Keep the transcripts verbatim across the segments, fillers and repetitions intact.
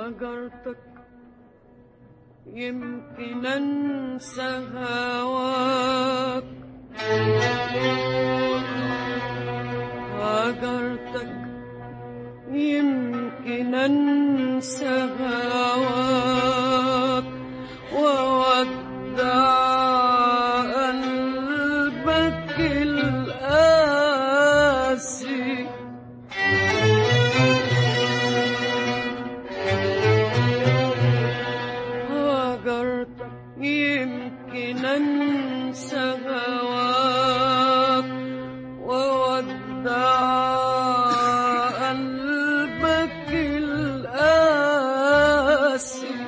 هجرتك يمكن انسى هواك، هجرتك يمكن انسى هواك وودع قلبك القاسي. هجرتك يمكن انسى هواك وودع قلبك القاسي.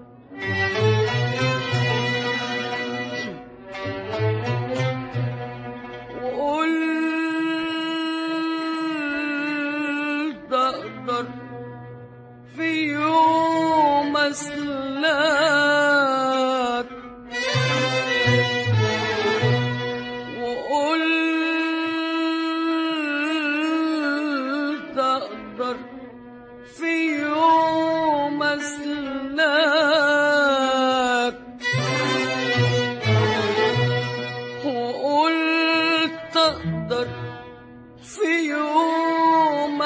وقلت اقدر في يوم اسلاك، وقلت اقدر في يوم اسلاك، وقلت اقدر في يوم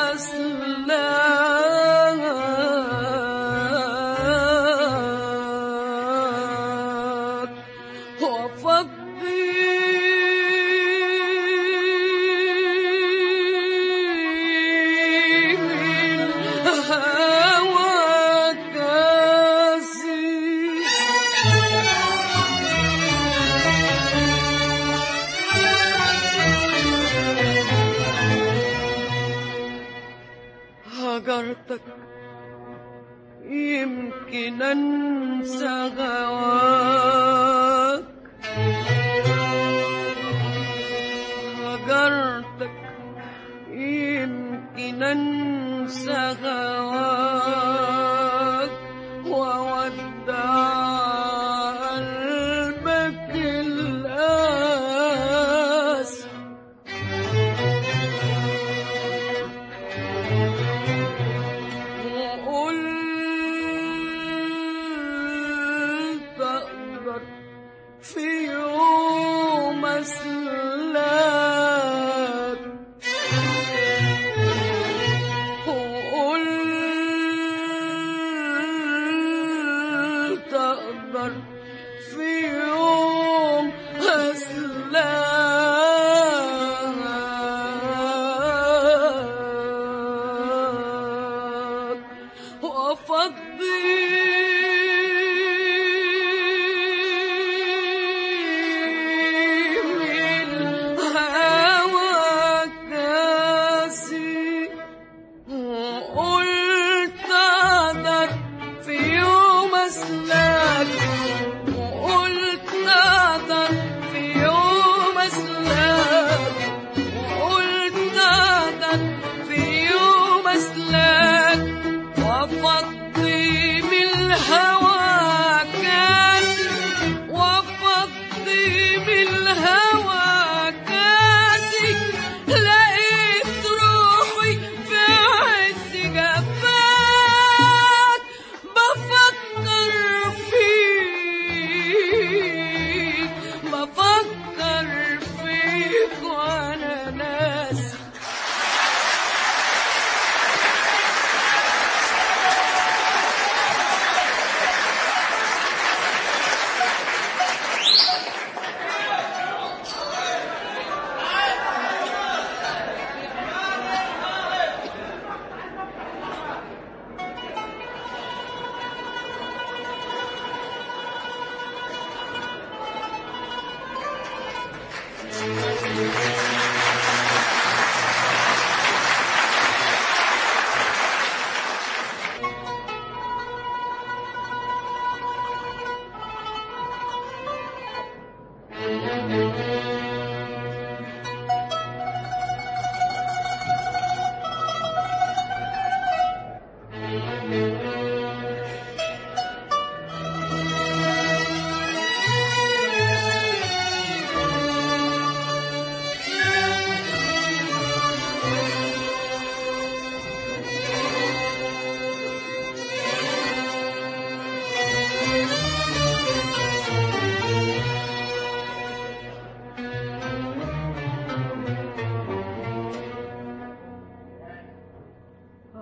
اسلاك وافضي من هواك كاسي. هجرتك يمكن انسى هواك، هجرتك يمكن انسى هواك وودع قلبك القاسي. وقلت اقدر في يوم اسلاك، وقلت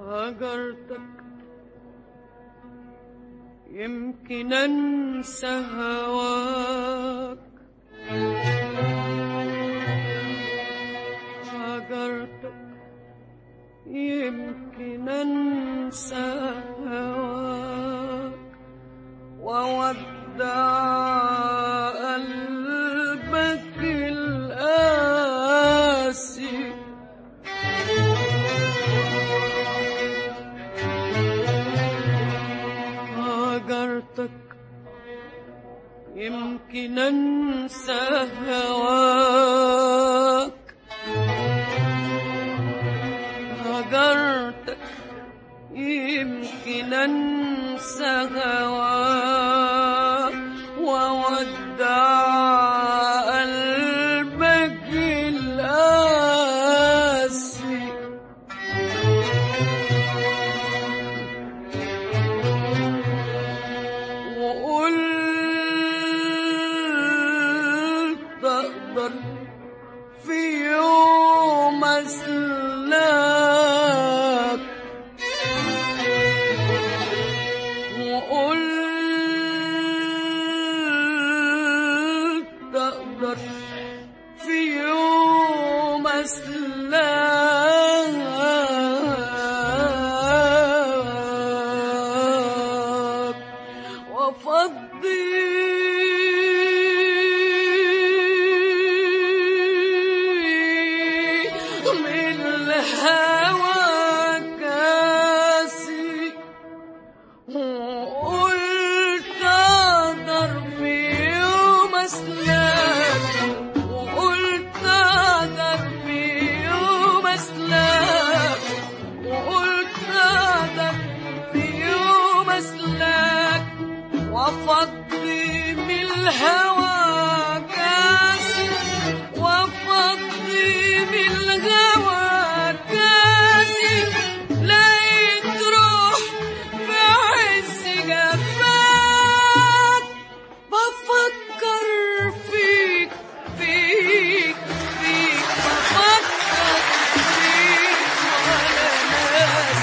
هجرتك يمكن انسى هواك، هجرتك يمكن انسى هواك وودع قلبك القاسي. هجرتك يمكن انسى هواك، هجرتك يمكن انسى هواك وودع قلبك القاسي. وقلت اقدر في يوم اسلاك، وقلت اقدر في يوم اسلاك وافضي من الهوى كاسي. وقلت اقدر في يوم اسلاك، وقلت اقدر في يوم اسلاك، وقلت اقدر في يوم اسلاك وافضي من الهوى كاسي، وافضي من الهوى كاسي. لقيت روح في عز جفاك بفكر فيك فيك فيك، بفكر فيك ولا ناس.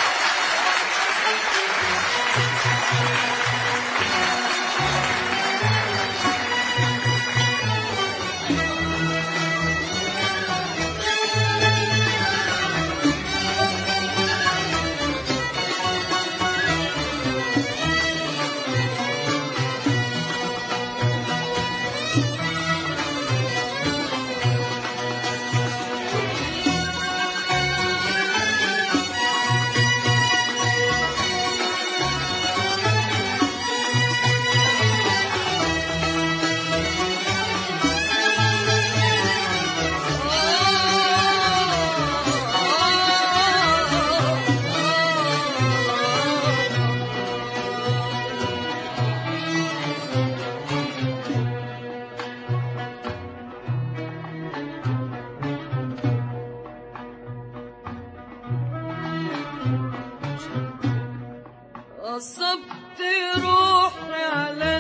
غصبت روحي على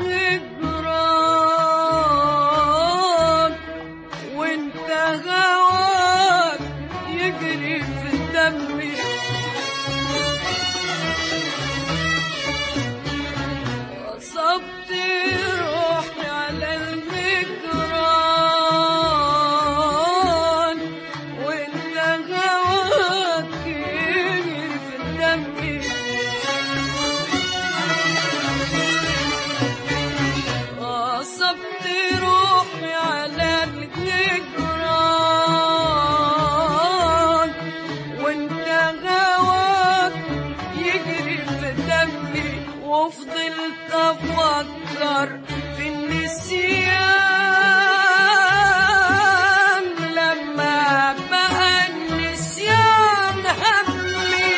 الهجران وانت هواك يجري في دمي. غصبت روحي على الهجران وانت هواك يجري في دمي. غصبت روحي على الهجران وانت هواك يجري في دمي. وفضلت افكر في النسيان لما بقى النسيان همي.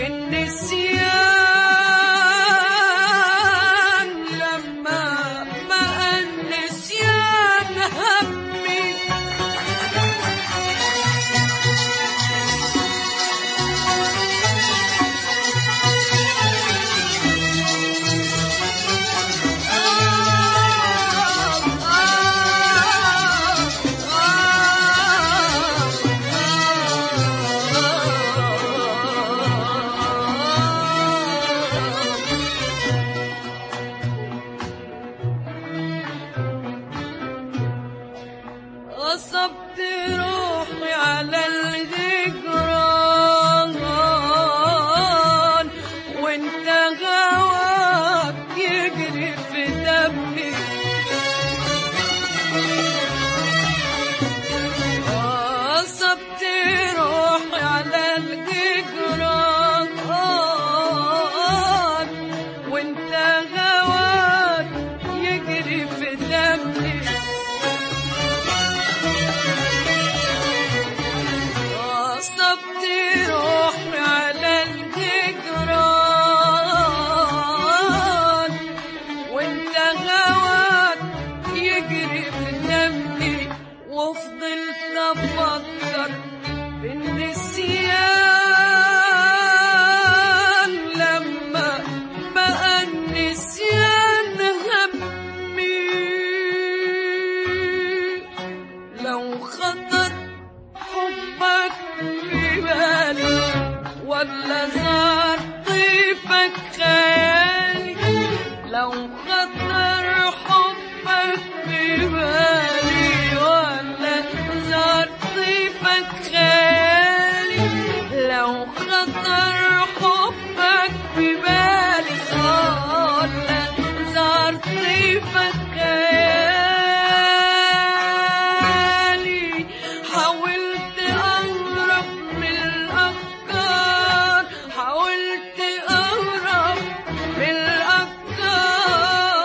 في النسيان لما بقى النسيان همي. غصبت روحي على الهجران وانت هواك يجري في دمي. غصبت روحي على الهجران وانت هواك يجري في دمي. غصبت روحي على الهجران وانت هواك يجري في دمي. وفضلت افكر في النسيان لما بقى النسيان همي. لو خطر حبك في بالي ولا زار طيفك خيالي. لو خطر حبك في بالي ولا زار طيفك خيالي. لو خطر حبك في بالي ولا زار طيفك خيالي. حاولت أهرب من الأفكار، حاولت أهرب من الأفكار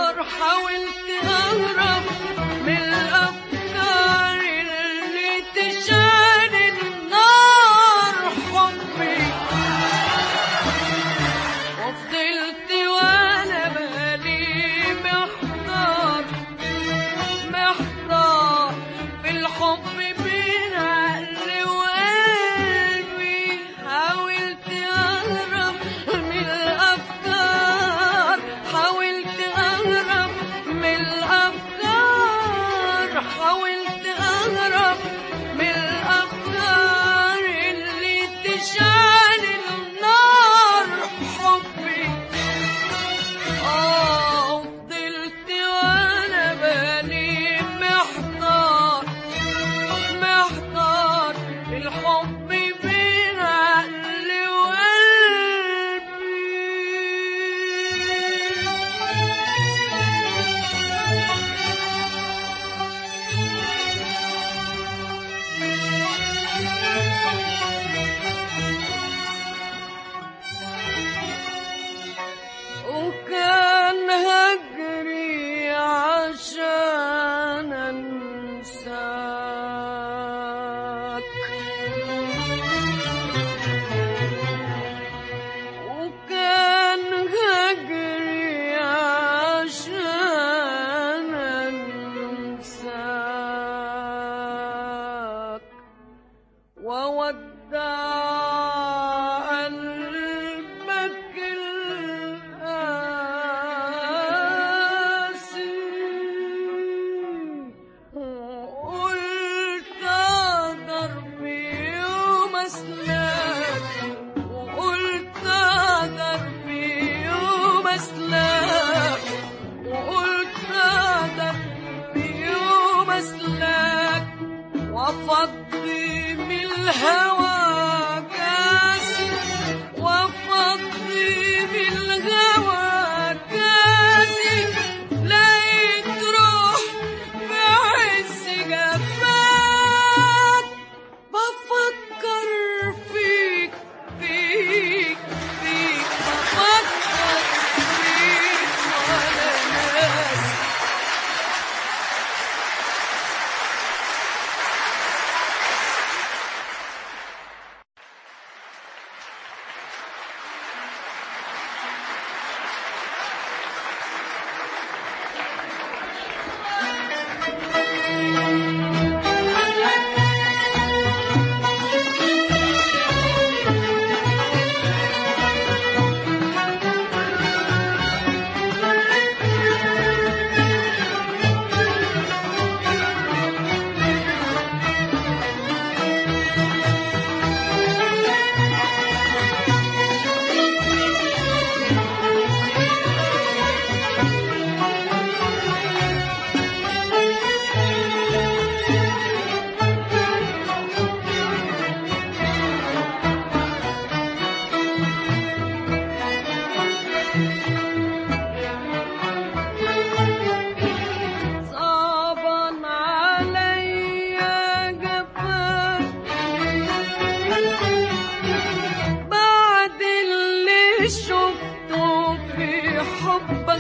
اللي شفته في حبك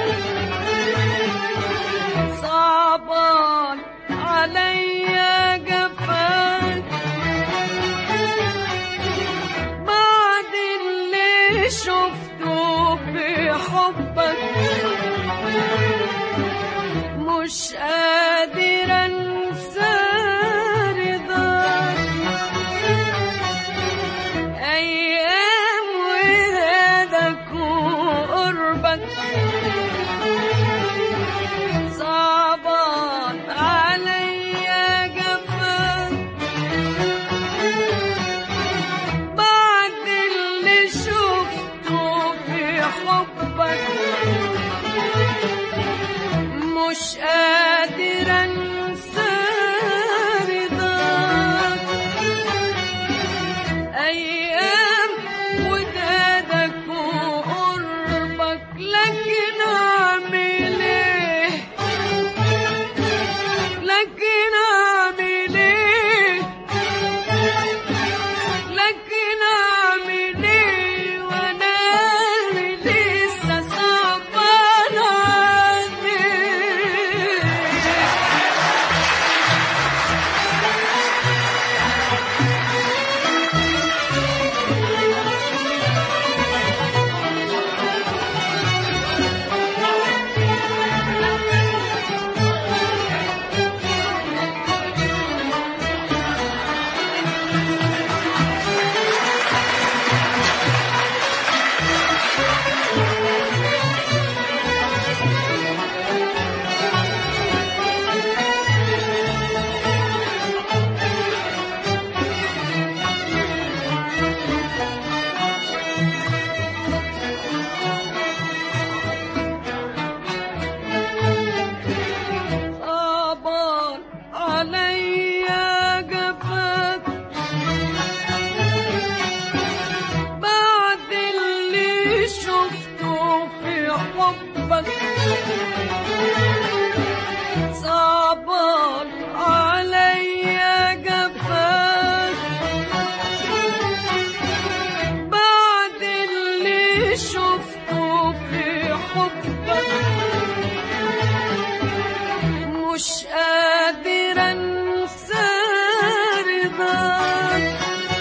صعبان عليا جفاك بعد اللي شفته في حبك مش قادر انسى رضاك ايام ودادك وقربك صعبان عليا جفاك بعد اللي شفته في حبك مش قادر انسى رضاك ايام ودادك وقربك لكن اعمل ايه لكن اعمل ايه لكن اعمل ايه وانا لسه صعبان عني صعبان عليا جفاك بعد اللي شفته في حبك صعبان عليا جفاك بعد اللي شفته في حبك مش قادر انسى رضاك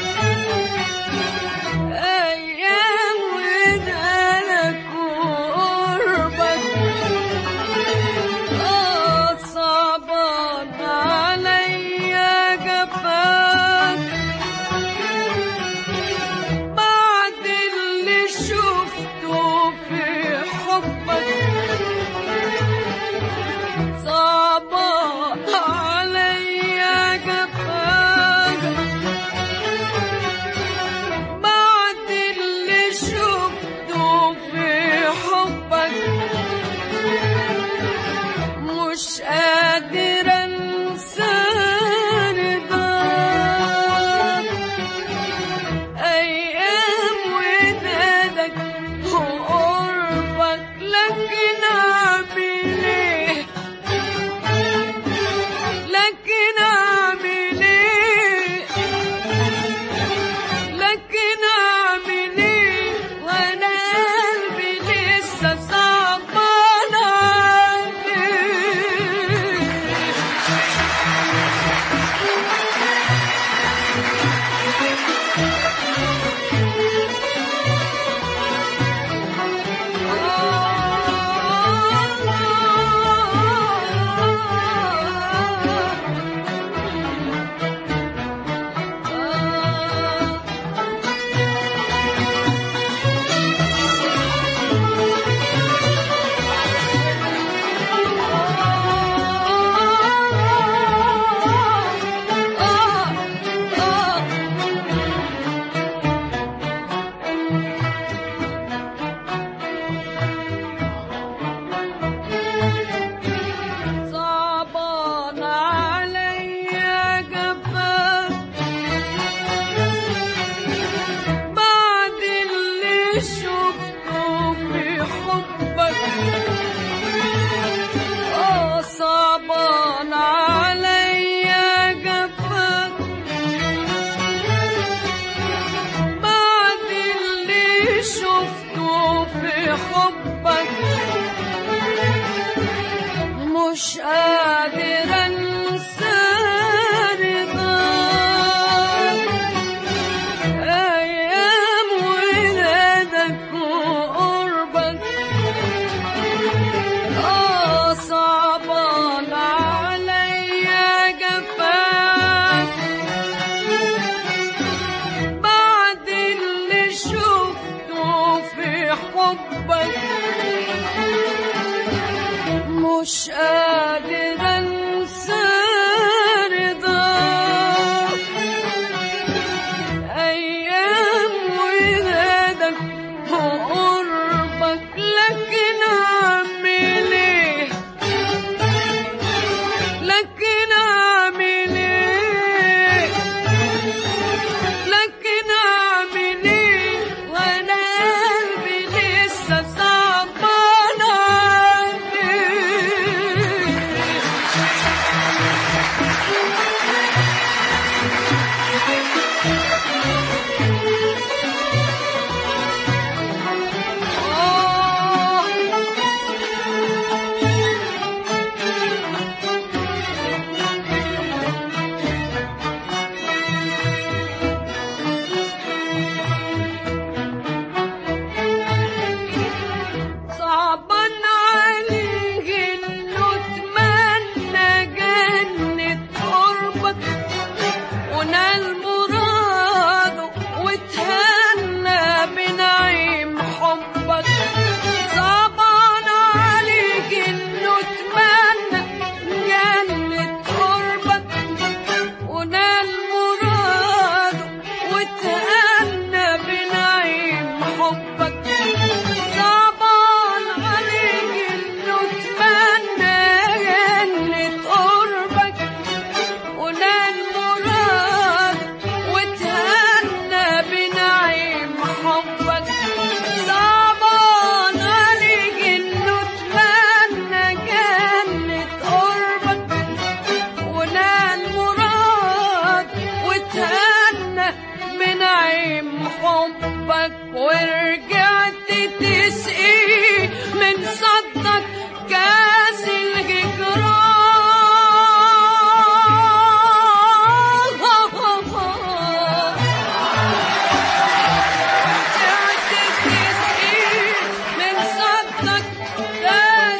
ايام ودادك وقربك اه صعبان عليا جفاك بعد اللي شفته في حبك صعبان عليا جفاك بعد اللي شفته في حبك مش قادر انسى رضاك ايام ودادك وقربك لكن اعمل ايه لكن اعمل ايه لكن اعمل ايه وانا قلبي لسه صعبان عني صعبان عليا جفاك بعد اللي شفته في حبك اه صعبان عليا جفاك بعد اللي شفته في حبك مش قادر انسى رضاك. ايام ولادك وقربك اه صعبان عليا جفاك. بعد اللي شفته في حبك مش قادر انسى رضاك. ايام ولادك وقربك لكن اعمل ايه، لكن اعمل ايه، لكن اعمل ايه وانا قلبي لسه صعبان صعبان عليك انه اتمنى جنة قربك ونال مراده وتهنى بنعيم حبك. صعبان عليك انه اتمنى جنة قربك ونال مراده وتهنى بنعيم حبك. صعبان عليك انه اتمنى جنة قربك ونال مراد وتهنى بنعيم حبك. صعبان عليك انه اتمنى جنة قربك ونال مراد وتهنى بنعيم حبك. ورجعت تسقي من صدك كاس الهجران. رجعت تسقي من صدك كاس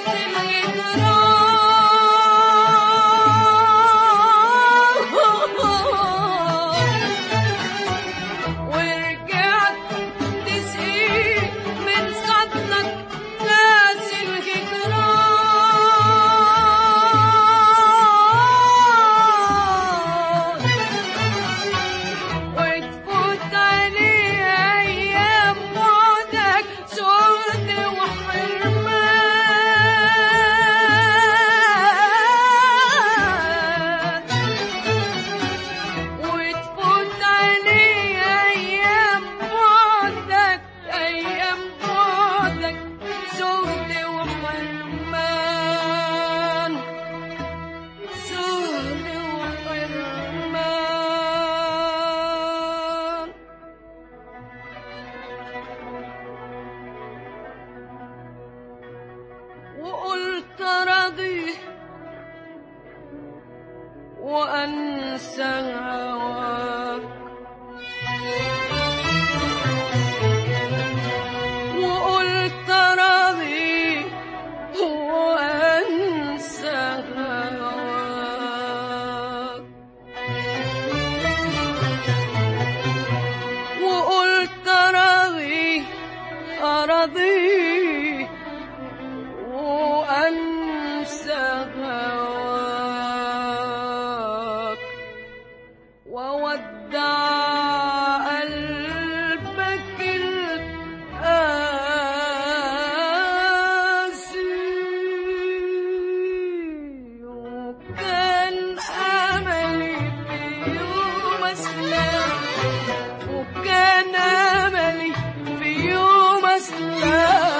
الهجران. ورجعت تسقي من صدك كاس الهجران. وتفوت عليه ايام بعدك سود وحرمان. وتفوت عليه ايام بعدك ايام بعدك سود وحرمان، سود وحرمان. وقلت راضي وانسى هواك. وقلت راضي وانسى هواك. وقلت راضي أراضي وأنسى هواك. وودع قلبك القاسي. وكان أملي في يوم أسلم، وكان أملي في يوم أسلم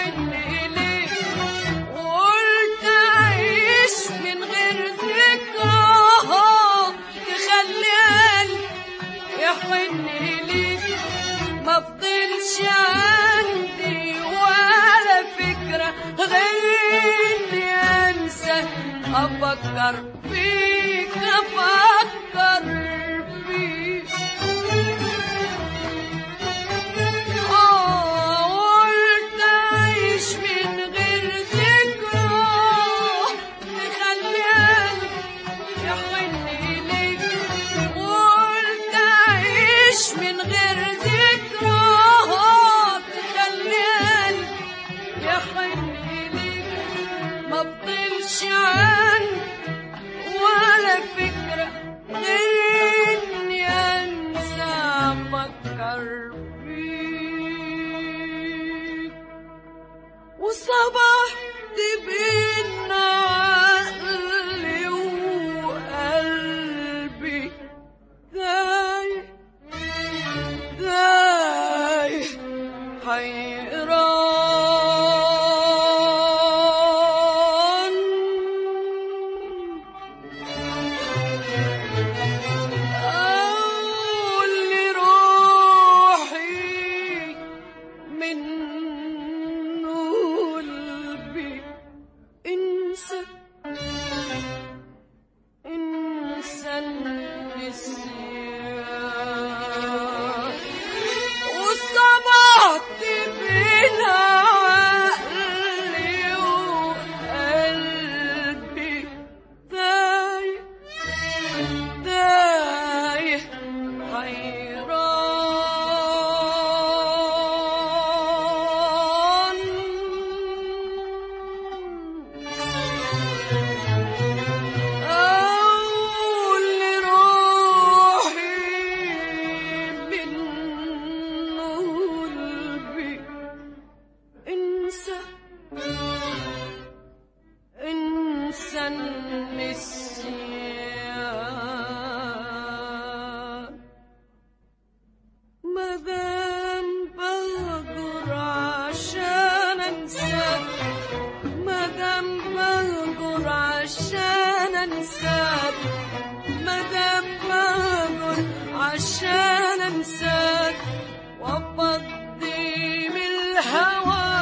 يحن إليك، وقلت أعيش من غير ذكرى تخلي قلبي يحن إليك. ما فضلش عندي ولا فكرة غير إني أنسى أفكر فيك أفكر فيك. آه قلت أعيش من غير ذكرى تخلي قلبي يحن إليك، قلت أعيش من غير ذكرى تخلي قلبي يحن إليك. ما فضلش عندي ولا فكرة غير إني أنسى أفكر فيك. وصبحت بين عقلي وقلبي تايه تايه حيران. أقول لروحي من قلبي انسى انسى النسيان. وصبحت بين عقلي وقلبي تايه تايه حيران. أقول لروحي من قلبي انسى انسى النسيان. مادام بهجر عشان انساك، مادام بهجر عشان انساك، مادام بهجر عشان انساك، وافضي من الهوى